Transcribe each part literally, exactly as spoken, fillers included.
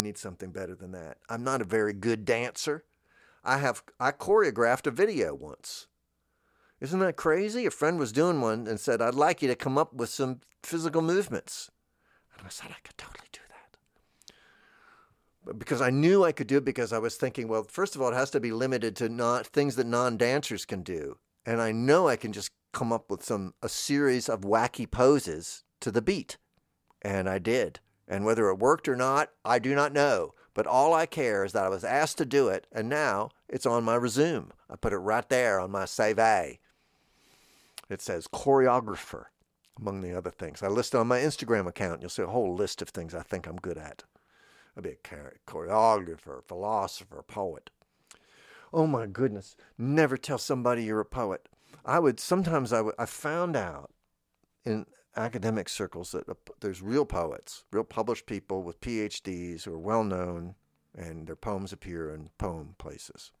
need something better than that. I'm not a very good dancer. I have I choreographed a video once. Isn't that crazy? A friend was doing one and said, I'd like you to come up with some physical movements. And I said, I could totally do that. But because I knew I could do it, because I was thinking, well, first of all, it has to be limited to not things that non-dancers can do. And I know I can just come up with some a series of wacky poses to the beat. And I did. And whether it worked or not, I do not know. But all I care is that I was asked to do it, and now it's on my resume. I put it right there on my C V. It says choreographer, among the other things. I list it on my Instagram account. You'll see a whole list of things I think I'm good at. I'll be a choreographer, philosopher, poet. Oh my goodness. Never tell somebody you're a poet. I would, sometimes I, would, I found out in academic circles that there's real poets, real published people with P H Ds who are well known, and their poems appear in poem places.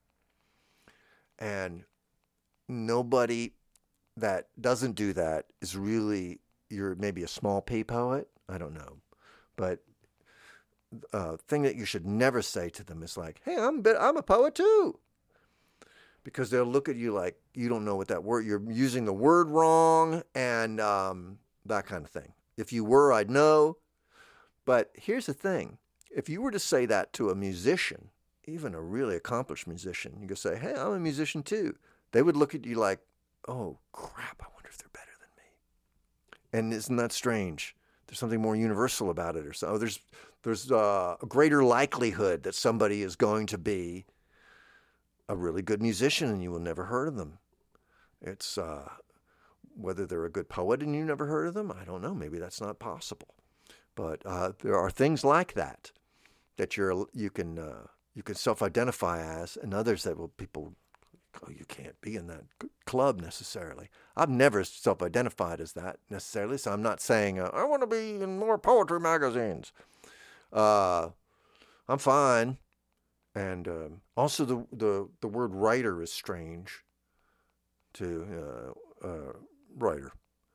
And nobody that doesn't do that is really, you're maybe a small P poet, I don't know. But uh thing that you should never say to them is like, hey, I'm I'm a poet too. Because they'll look at you like you don't know what that word, you're using the word wrong, and um that kind of thing. If you were, I'd know. But here's the thing. If you were to say that to a musician, even a really accomplished musician, you could say, hey, I'm a musician too. They would look at you like, oh, crap, I wonder if they're better than me. And isn't that strange? There's something more universal about it. Or so. Oh, there's there's uh, a greater likelihood that somebody is going to be a really good musician and you will never heard of them. It's... Uh, Whether they're a good poet and you never heard of them, I don't know. Maybe that's not possible. But uh, there are things like that that you're you can uh, you can self-identify as, and others that will people, oh, you can't be in that club necessarily. I've never self-identified as that necessarily, so I'm not saying uh, I want to be in more poetry magazines. Uh, I'm fine. And uh, also the, the the word writer is strange to uh, uh, writer.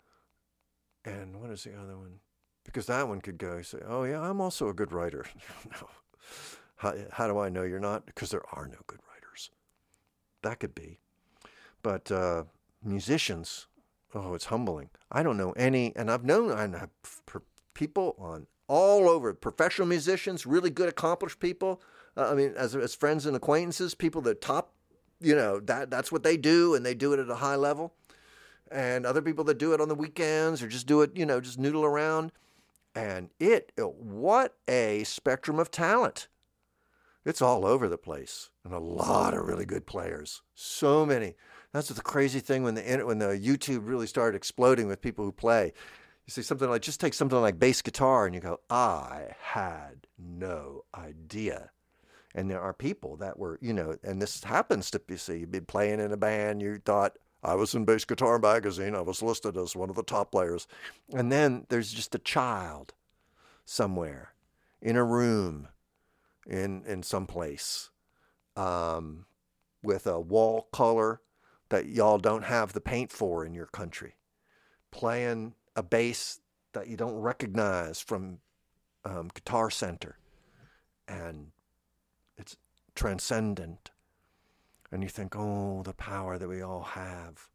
And what is the other one? Because that one could go say, oh yeah, I'm also a good writer. No. How, how do I know you're not? Because there are no good writers. That could be. But uh, musicians, oh, it's humbling. I don't know any, and I've known I have people on all over, professional musicians, really good, accomplished people. Uh, I mean, as as friends and acquaintances, people that top, you know, that that's what they do, and they do it at a high level. And other people that do it on the weekends or just do it, you know, just noodle around. And it, what a spectrum of talent. It's all over the place. And a lot of really good players. So many. That's the crazy thing when the when the YouTube really started exploding with people who play. You see something like, just take something like bass guitar and you go, I had no idea. And there are people that were, you know, and this happens to, you see, you've been playing in a band, you thought, I was in Bass Guitar Magazine, I was listed as one of the top players. And then there's just a child somewhere in a room in in some place um, with a wall color that y'all don't have the paint for in your country, playing a bass that you don't recognize from um, Guitar Center. And it's transcendent. And you think, oh, the power that we all have.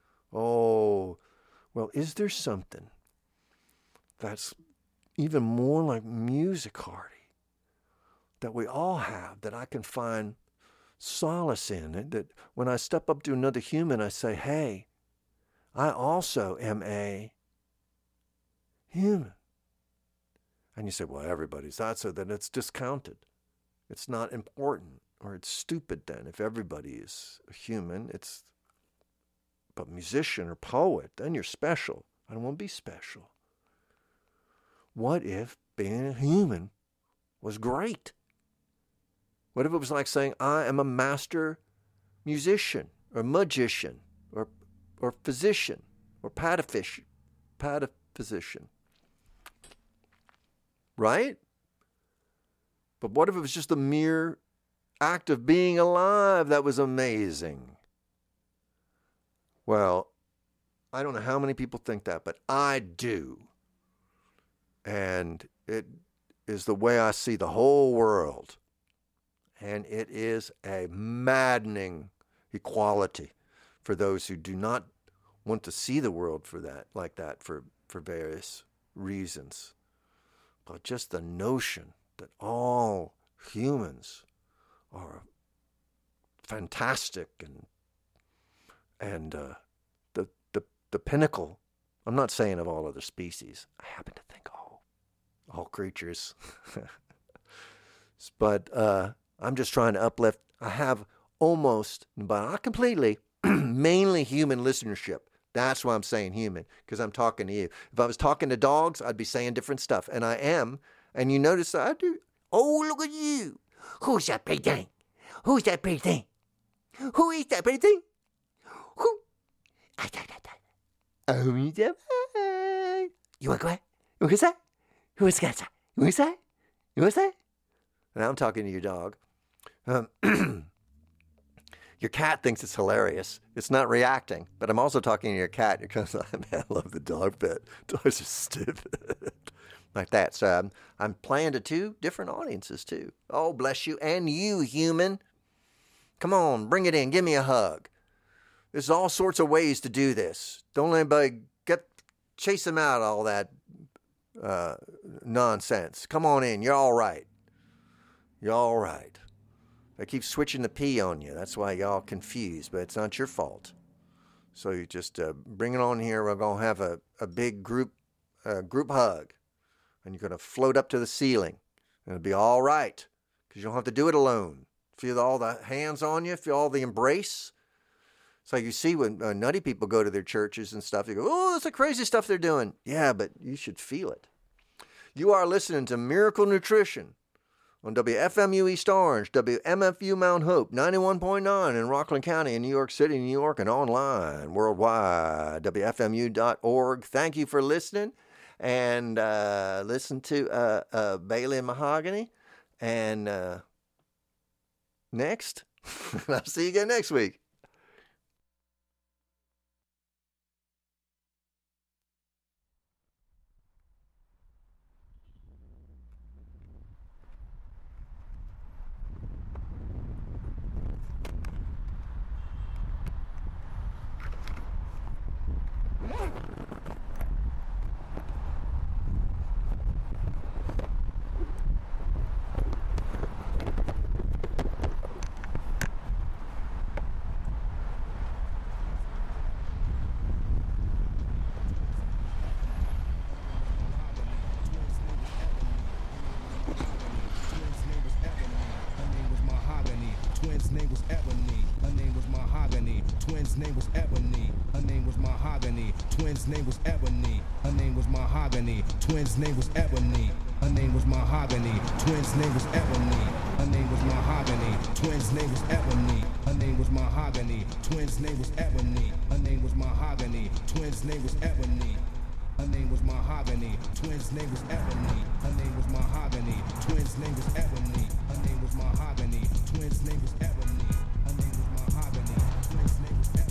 Oh, well, is there something that's even more like musicardy that we all have, that I can find solace in? And that when I step up to another human, I say, hey, I also am a human. And you say, well, everybody's that, so then it's discounted. It's not important. Or it's stupid then. If everybody is a human, it's, but musician or poet, then you're special. I don't want to be special. What if being a human was great? What if it was like saying, I am a master musician, or magician, or or physician, or pataphysician, pataphysician. Right? But what if it was just a mere act of being alive that was amazing? Well, I don't know how many people think that, but I do. And it is the way I see the whole world. And it is a maddening equality for those who do not want to see the world for that, like that, for, for various reasons. But just the notion that all humans are fantastic and and uh, the, the the pinnacle. I'm not saying of all other species. I happen to think all all creatures. But uh, I'm just trying to uplift. I have almost, but not completely, mainly human listenership. That's why I'm saying human, because I'm talking to you. If I was talking to dogs, I'd be saying different stuff, and I am. And you notice I do. Oh, look at you. Who's that pretty thing? Who's that pretty thing? Who is that pretty thing? Who? Oh, you want to go ahead? You want to say? Who is that? You want to say? You want to say? And I'm talking to your dog. Um, your cat thinks it's hilarious. It's not reacting, but I'm also talking to your cat because I, man, I love the dog bit. Dogs are stupid. Like that. So I'm, I'm playing to two different audiences too. Oh, bless you. And you, human. Come on, bring it in. Give me a hug. There's all sorts of ways to do this. Don't let anybody get, chase them out, all that uh, nonsense. Come on in. You're all right. You're all right. They keep switching the P on you. That's why y'all confused, but it's not your fault. So you just uh, bring it on here. We're going to have a, a big group uh, group hug. And you're going to float up to the ceiling. And it'll be all right. Because you don't have to do it alone. Feel all the hands on you. Feel all the embrace. It's like you see when uh, nutty people go to their churches and stuff. You go, oh, that's the crazy stuff they're doing. Yeah, but you should feel it. You are listening to Miracle Nutrition on W F M U East Orange, W M F U Mount Hope, ninety-one point nine in Rockland County in New York City, New York, and online worldwide, W F M U dot org. Thank you for listening. And uh, listen to uh, uh, Bailey and Mahogany. And uh, next, I'll see you again next week. Name was Ebony. Her name was Mahogany. Twins' name was Ebony. Her name was Mahogany. Twins' name was Ebony. Her name was Mahogany. Twins' name was Ebony. Her name was Mahogany. Twins' name was Ebony. Her name was Mahogany. Twins' name was Ebony. Her name was Mahogany. Twins' name was Ebony. Her name was Mahogany. Twins' name was Ebony. Her name was Mahogany. Twins' name was Ebony. Her name was Mahogany. Twins' name was Ebony.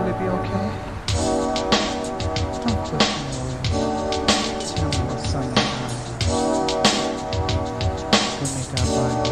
Will it be okay? Don't push me away. Tell me what's on your mind. We'll make our bodies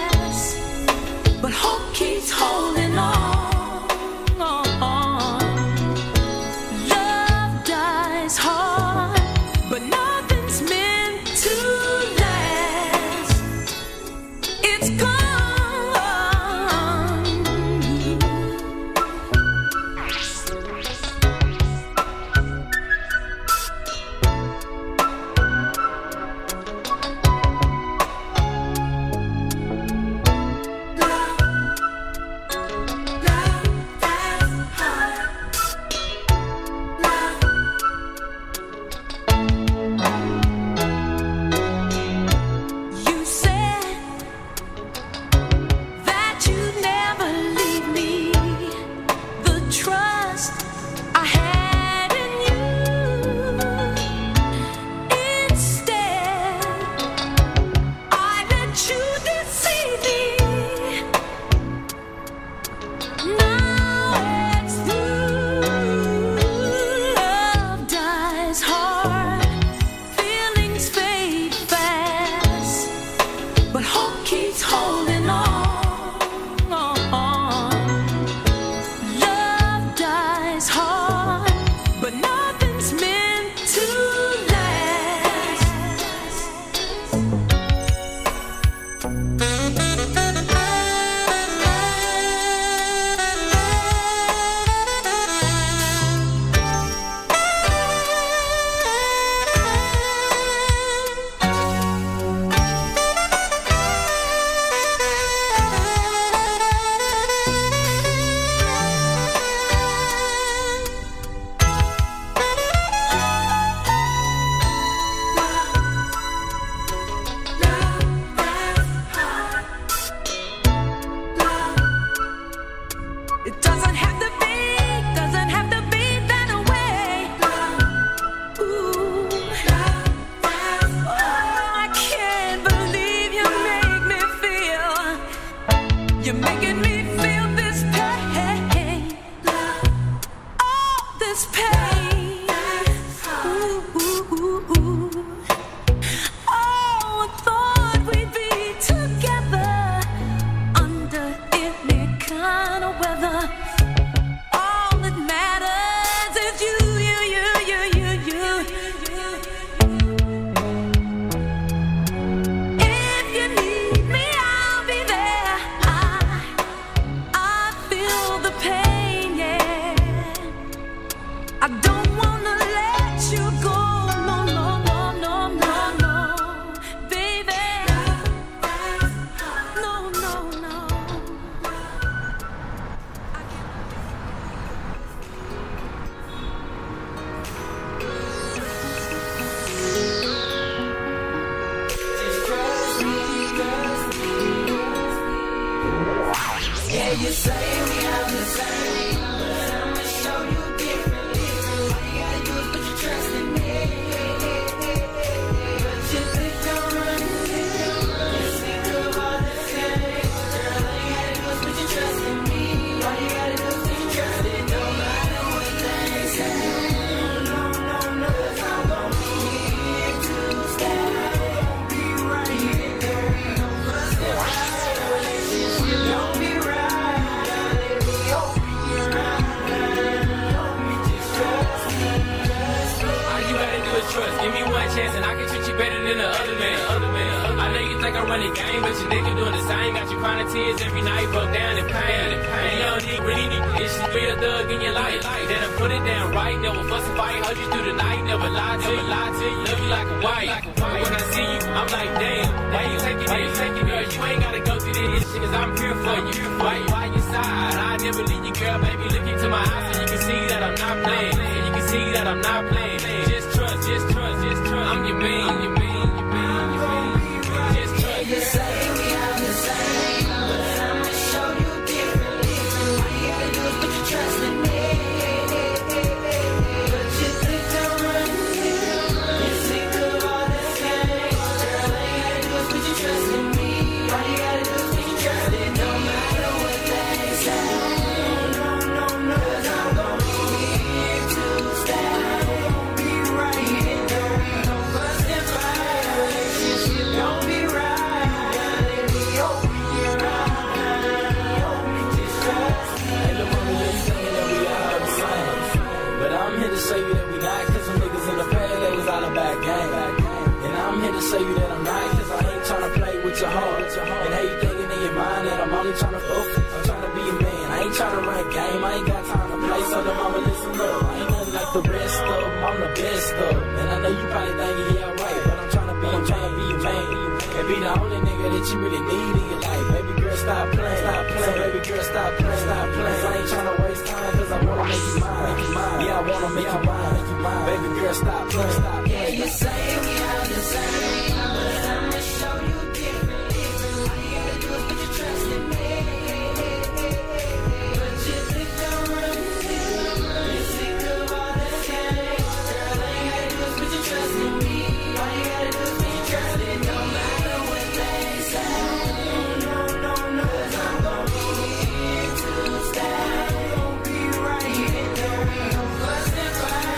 but hope keeps holding on. this pain. Ooh, ooh, ooh, ooh. Oh, I thought we'd be together under any kind of weather. All that matters is you, you, you, you, you, you. If you need me, I'll be there. I, I feel the pain, yeah. I don't wanna let you go, no, no, no, no, no, no, baby. No, no, no. Yeah, you say we are the same, but I'ma show you differently. All you gotta do is put your trust in me. But you think I'm running, you think of all the things. Girl, all you gotta do is put your trust in me. All you gotta do is put your trust in me. No matter what they say, no, no, no, 'cause I'm gon' be here to stay. I'll be right here. There ain't no fussing about a relationship. Don't be right. Trust, give me one chance and I can treat you better than the other man. Other man. I know you think I run the game, but your nigga doing the same. Got you crying tears every night, broke down in pain. And you don't need really need this. She be a thug in your life. Then I put it down right. Never fuss and fight, hug you through the night. Never lie to you, lie to you. Love you like a wife. When I see you, I'm like, damn. Why you taking it? You taking it? You ain't gotta go through this shit, cause I'm here for you. Why you by your side? I never leave you, girl. Baby, look into my eyes so you can see that I'm not playing. So you can see that I'm not playing. Just trust, just trust, just trust. I'm your man, I'm your man, your man, your man. Just trust. You say we are the same, but I'ma show you differently. All you gotta do is put your trust in me. But you think I'm running, you think of all the things. Girl, all you gotta do is put your trust in me. All you gotta do is put your trust in me. No matter what they say, no, no, no, 'cause I'm gon' be here to stay. I'll be right here. There ain't no fussing fight. Relationship don't be right. Let me open your eyes. Just trust me. Ain't no mama, you saying that we all the same. But I'm here to show you that we not, cause some niggas in the past, they was all about gang. And I'm here to show you that I'm not, cause I ain't tryna play with your heart. And how you thinking in your mind that I'm only tryna focus. I'm tryna be a man, I ain't tryna run a game, I ain't got time to play. So the mama, listen up, I ain't nothing like the rest of them, I'm the best of them. And I know you probably thinking, yeah, right, but I'm tryna be, I'm tryna be your man. And be the only nigga that you really need in your life. Baby girl, stop playing, stop playing. So baby girl, stop playing, stop playing. I ain't tryna waste time, cause I wanna make you mine, make you mine. Yeah, I wanna make you mine, make you mine. Baby girl, stop playing, stop playing. Yeah, you say we are the same, but I'ma show you differently. All you gotta do is put your trust in me. But you think I'm running, you think of all the things. Girl, all you gotta do is put your trust in me. All you gotta do is put your trust in me. No matter what they say, no, no, no, 'cause I'm gon' be here to stay. I'll be right here. There ain't no fussing fight.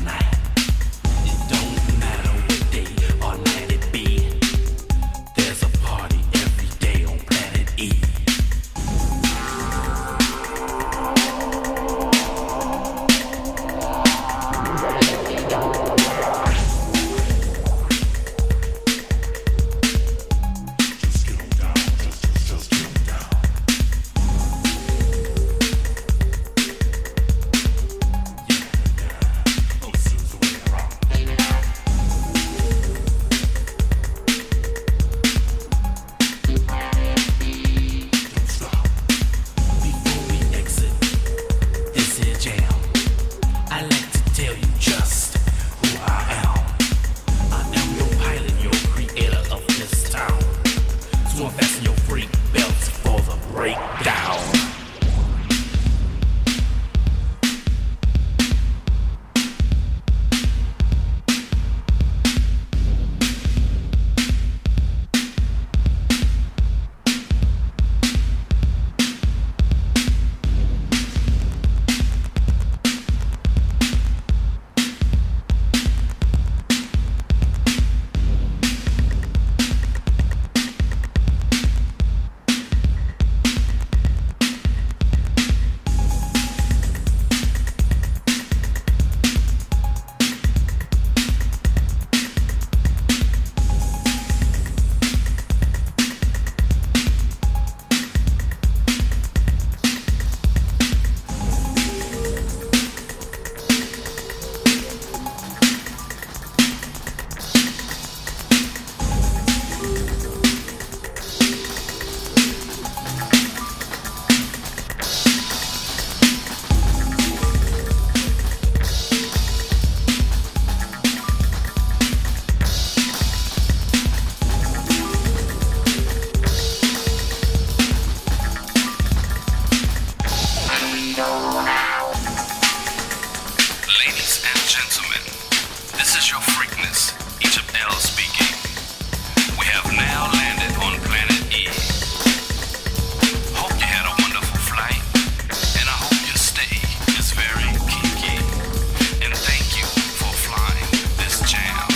night. It don't matter what day or night it be. There's a party every day on planet E. Before we exit this here jam, I like to tell you just who I am. I am your pilot, your creator of this town. So unfasten your freak belts for the breakdown. Ladies and gentlemen, this is your Freakness, Egypt L speaking. We have now landed on planet E. Hope you had a wonderful flight, and I hope your stay is very kinky. And thank you for flying this jam.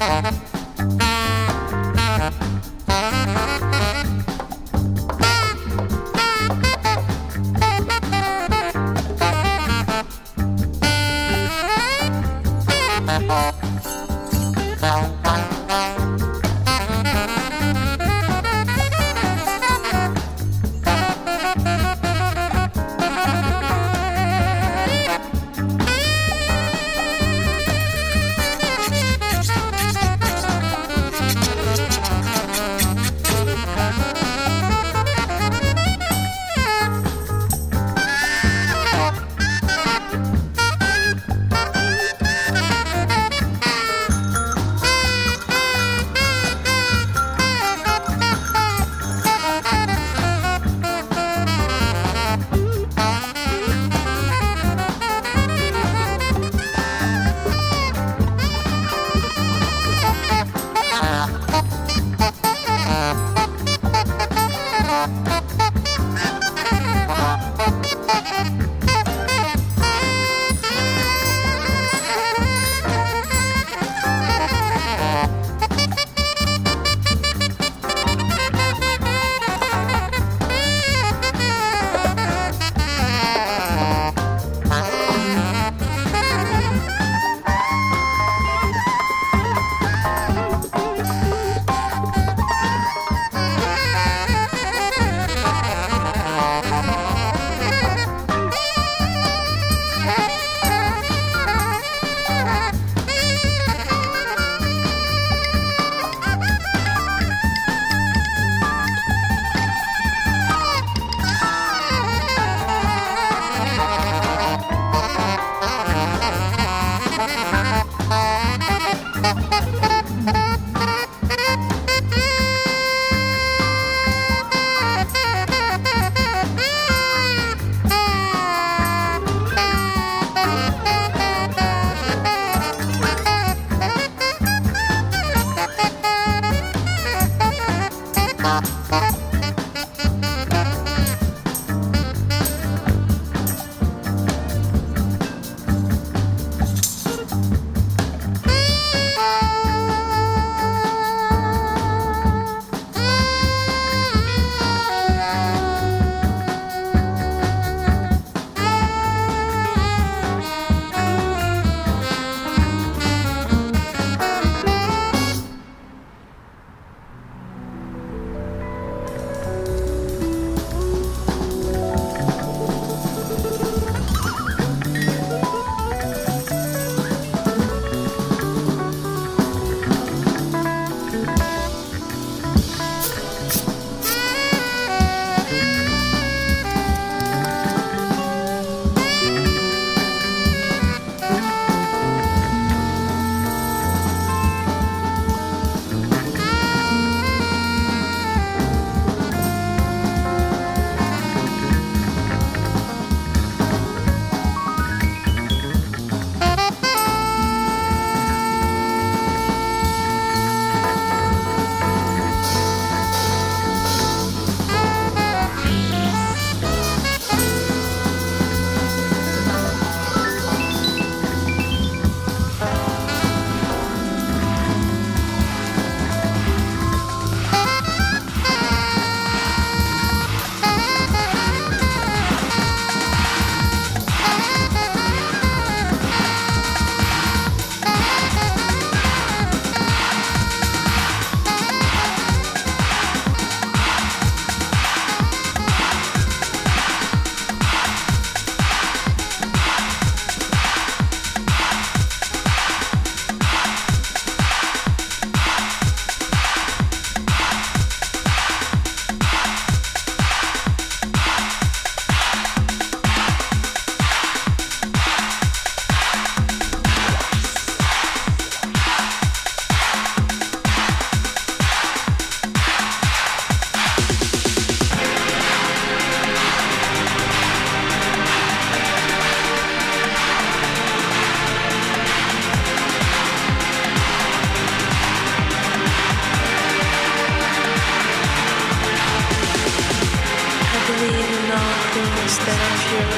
that are pure.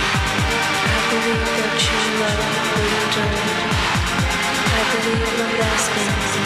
I believe that true love will endure. I believe long lasting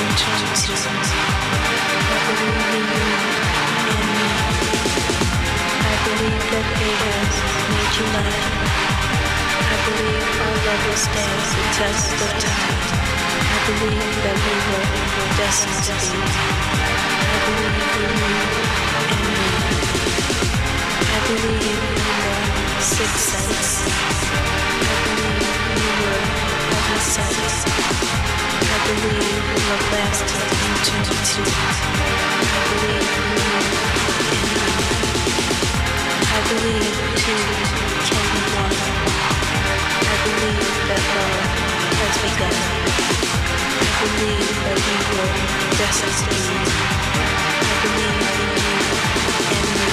you lie. I believe our love will stand the test of time. I believe that we were destined to be. I believe in you and me. I believe in the sixth sense. I believe you were heaven sent. I believe in the lasting eternity. I believe in you and me. I believe two can be one. I believe that love has begun. I believe that we were destined to be. I believe in you and me.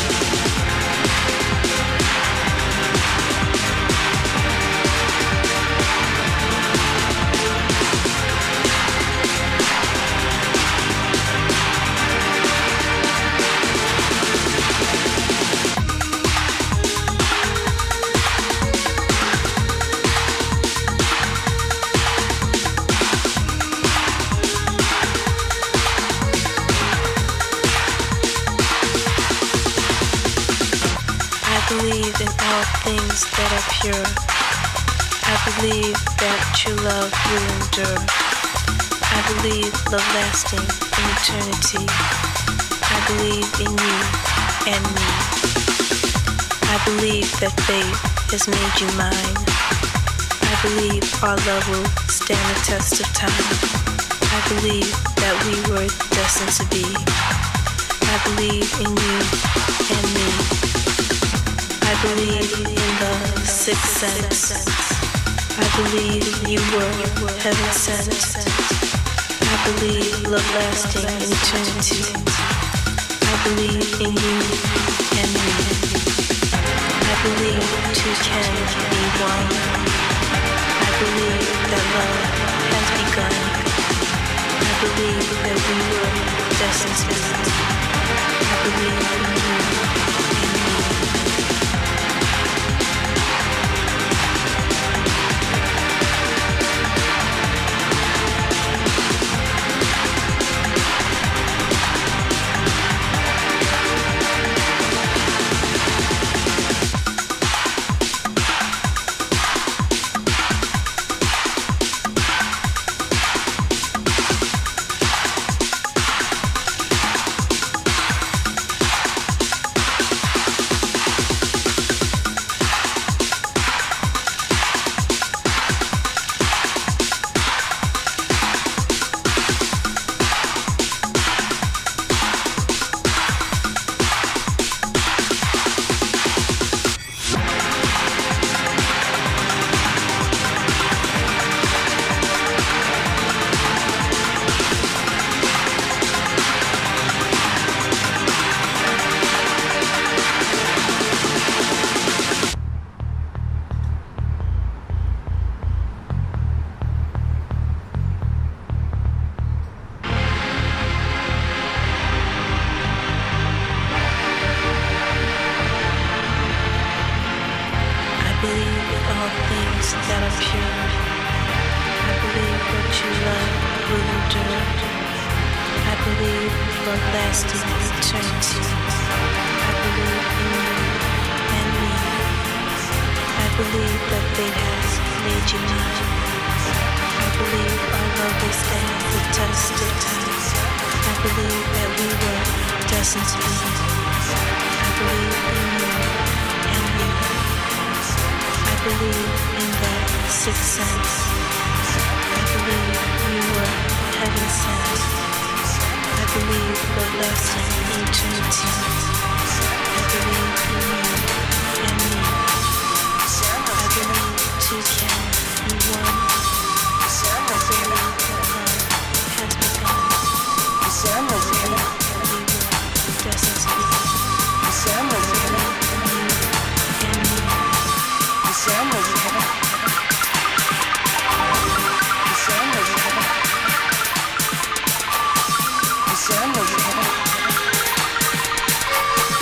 I believe in all things that are pure. I believe that true love will endure. I believe love lasting in eternity. I believe in you and me. I believe that fate has made you mine. I believe our love will stand the test of time. I believe that we were destined to be. I believe in you and me. I believe in the sixth sense. I believe you were heaven sent. I believe love lasting in eternity. I believe in you and me. I believe two can be one. I believe that love has begun. I believe that we were destined to be. I believe in you and me.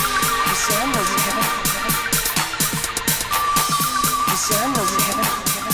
Sun was heaven.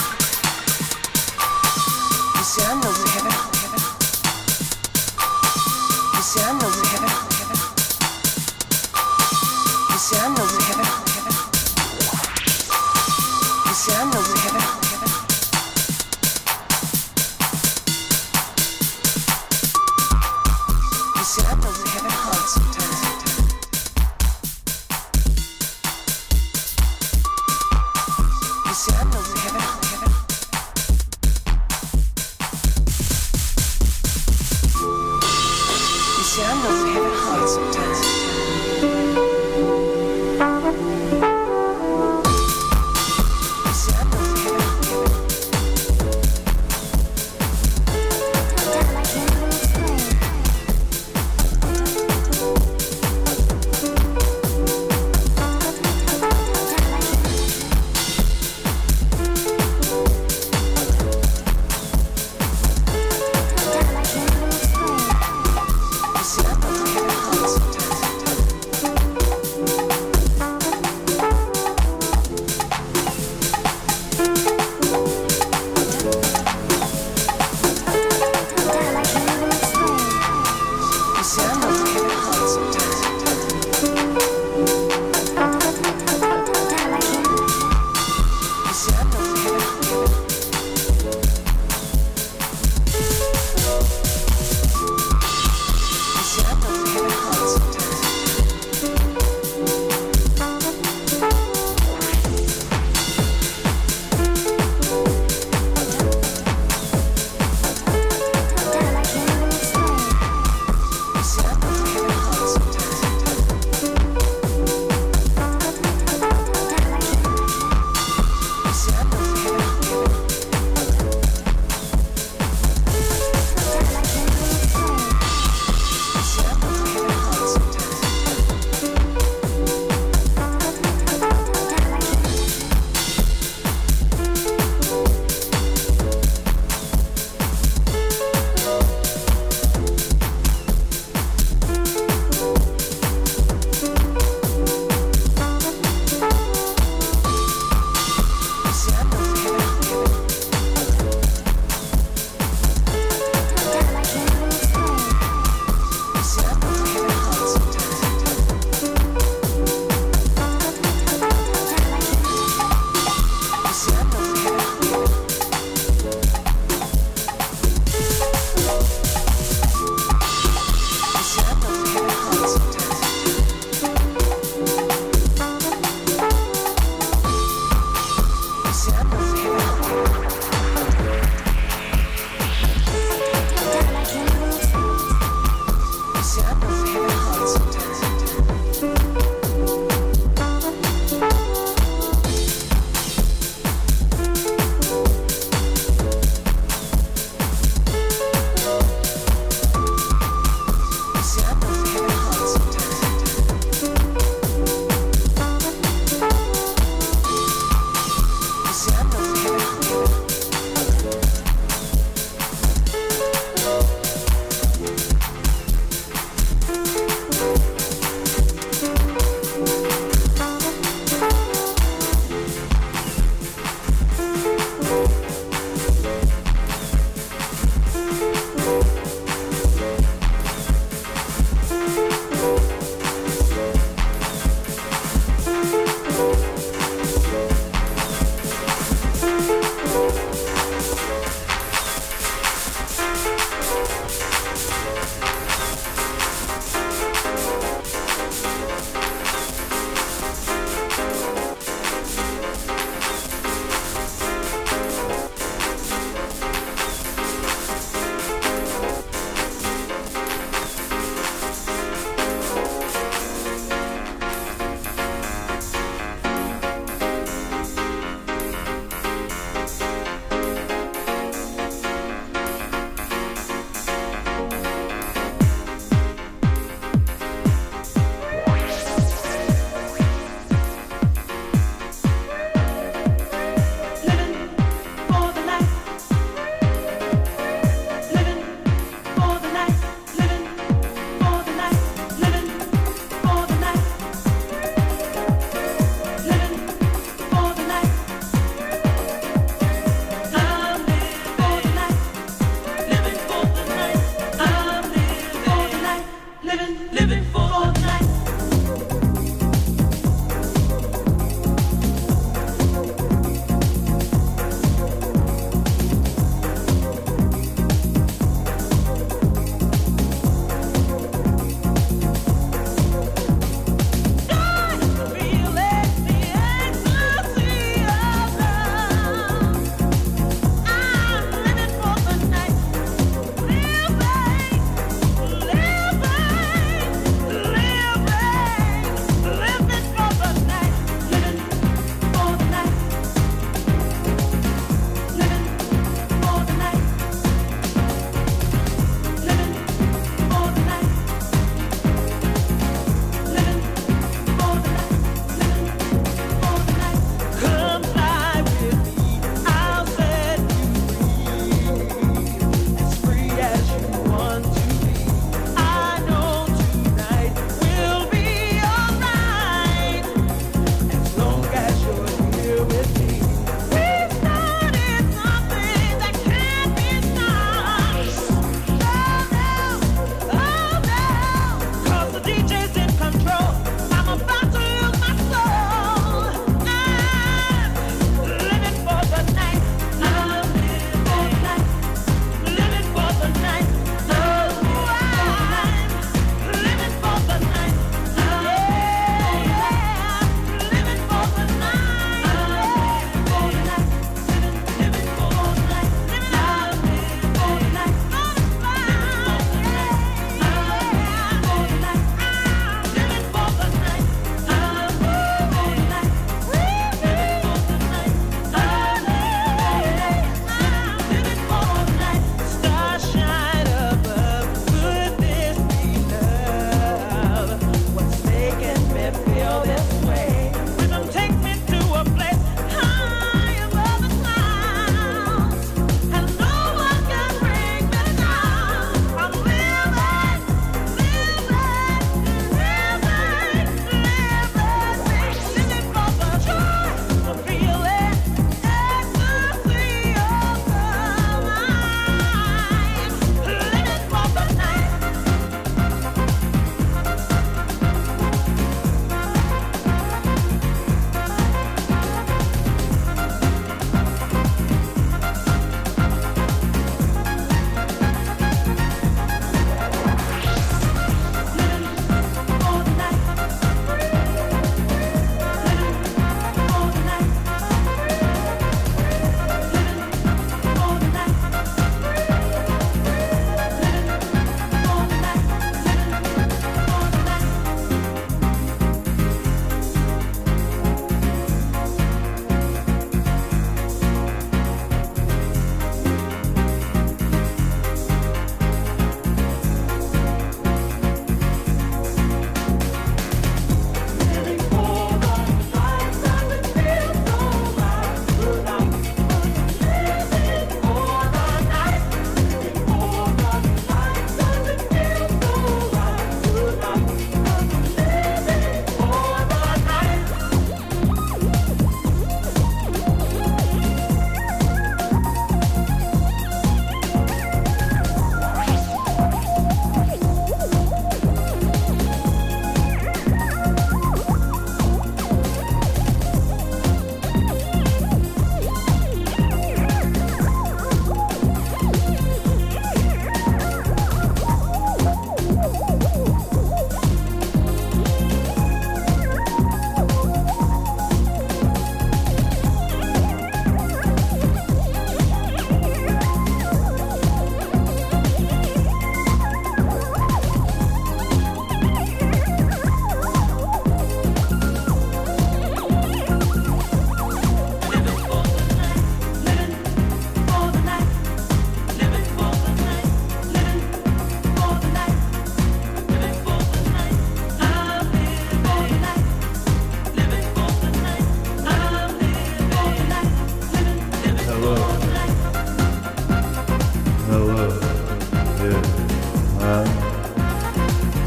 See, I know we having hard sometimes. See, I know we having hard. See, I know we having hard sometimes.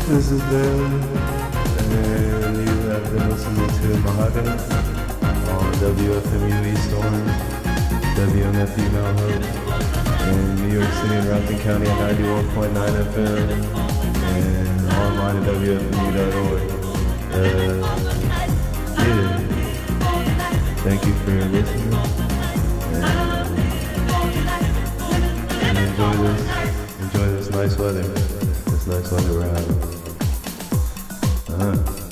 This is Ben, and you have been listening to Mahogany on W F M U East Orange, W M F U Mount Hope, in New York City and Rockland County at ninety-one point nine F M, and online at W F M U dot org. Uh, yeah. Thank you for listening, and, and enjoy this, enjoy this nice weather, this nice weather we're having. Uh-huh.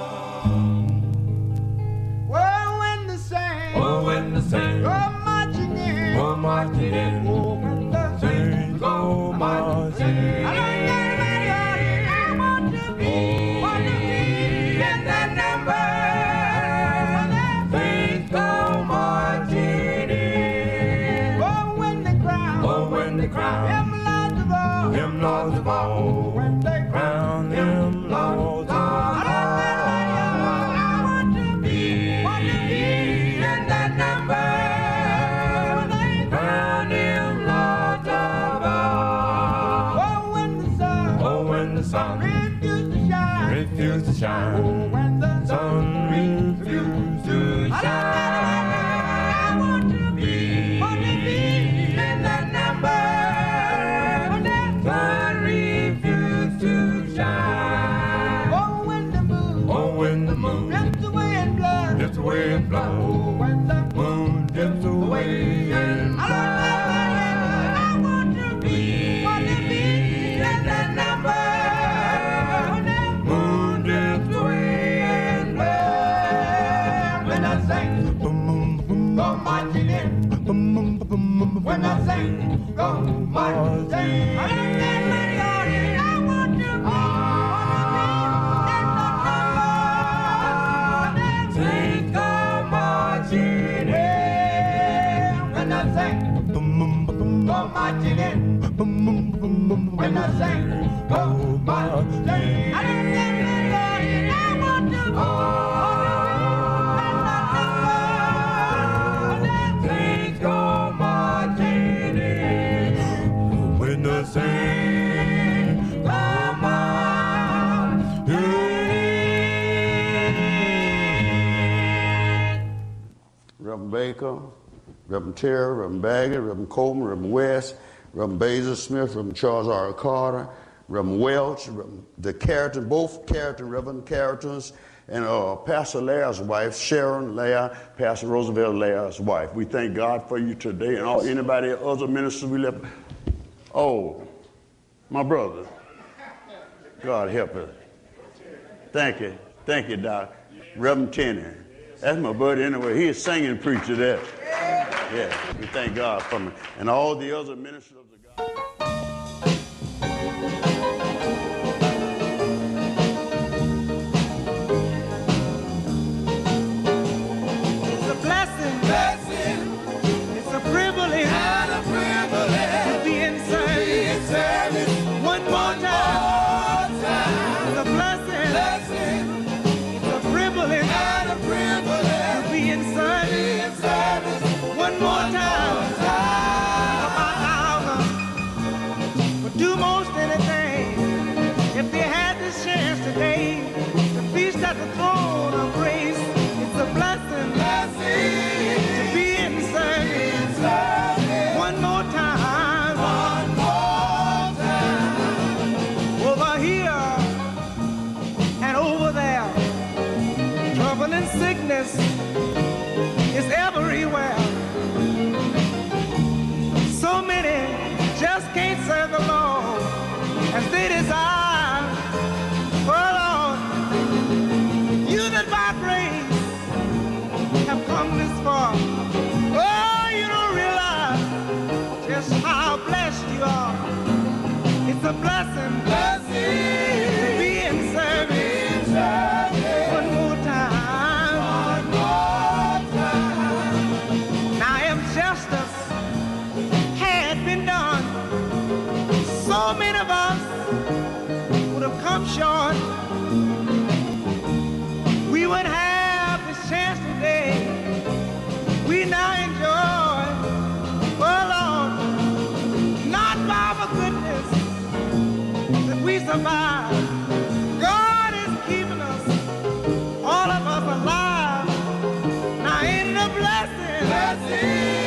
Go marching go marching in. When I sing, go marching in. I don't get many audience. I want to be in the number. Sing, go marching in. When I sing, go marching in. When I sing, go marching in. I don't get many audience. I want to be. Reverend Baker, Reverend Terry, Reverend Baggett, Reverend Coleman, Reverend West, Reverend Basil Smith, Reverend Charles R. Carter, Reverend Welch, Reverend the Carrington, both Carrington, Reverend Carringtons, and uh, Pastor Laird's wife, Sharon Laird, Pastor Roosevelt Laird's wife. We thank God for you today and all anybody other ministers we left. Oh, my brother. God help us. Thank you. Thank you, Doc. Reverend Tenney. That's my buddy anyway. He is singing preacher there. Yeah, we thank God for me. And all the other ministers of the God. It's a blessing. Blessing. It's a privilege. And a privilege. To be in service. Be in service. One more time. One more time. It's a blessing. Blessing. It's a privilege. And a privilege. To be in service. Be in service. One more time. One more time. Would do most anything if they had this chance today to feast at the throne of grace. It's a blessing, blessing to be in service. service. One more time, one more time. Over here and over there, trouble and sickness is everywhere. So many just can't serve the Lord as they desire. Oh Lord, you that by grace have come this far. Oh, you don't realize just how blessed you are. It's a blessing, blessing to be in service. One more time, one more time. Now if justice had been done, so many of us would have come short. We would have this chance today. We now enjoy, oh Lord, not by our goodness that we survive. God is keeping us, all of us alive. Now ain't it a blessing? Blessing.